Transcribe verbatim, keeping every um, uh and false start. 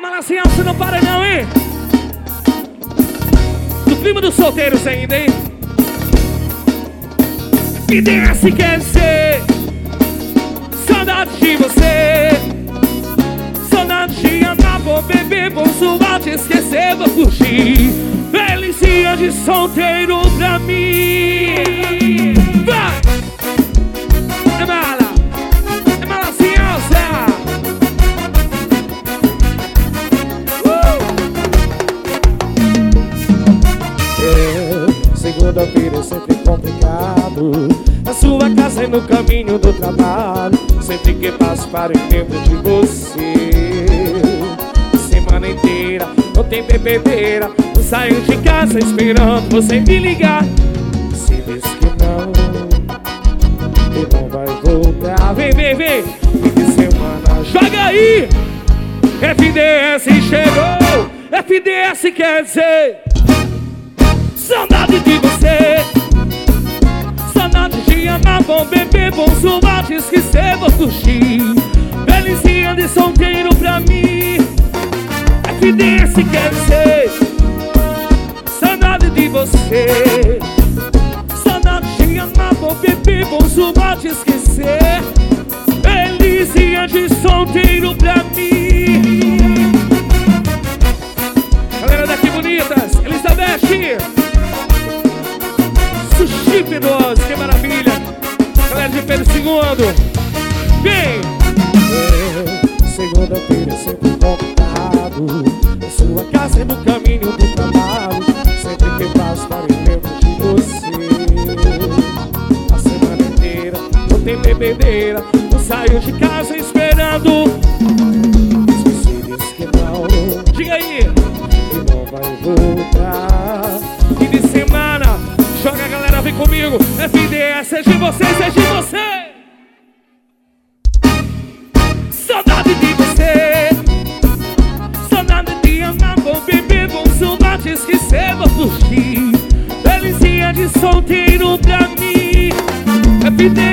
Malacinha, você não para não, hein? Do clima dos solteiros ainda, hein? Me desce quer dizer saudade de você, saudade de amar, vou beber, vou suar, te esquecer, vou curtir. Delicinha de solteiro pra mim. Vai! É mala, é malacinhosa. uh! É, segunda-feira é sempre complicado. Na sua casa e no caminho do trabalho, sempre que passo para eu lembro de você. Semana inteira não tem bebedeira, eu saio de casa esperando você me ligar. Se diz que não, e não vai voltar. Vem, vem, vem, fim de semana, joga aí. F D S chegou, F D S quer dizer saudade de você, saudade de amar, bom beber, bom suar, te esquecer, vou curtir. Delicinha de solteiro pra mim. F D S quer dizer saudade de você, saudade de amar, bom beber, bom suar, te esquecer. Delicinha de solteiro pra mim. Galera daqui bonitas, Elizabeth, Sushi Pedroso, que maravilha. Galera de Pedro segundo, vem! É, segunda-feira é sempre complicado. Na sua casa e no caminho do trabalho, sempre que passo para eu lembro de você. A semana inteira não tem bebedeira, eu saio de casa esperando. Se você diz que não, diga aí, e não vai voltar. Fim de semana, joga a galera, vem comigo. F D S é de vocês, é de você. Saudade de você, saudade de amar, vou beber, vou suar, te esquecer, vou curtir. Delicinha de solteiro pra mim. F D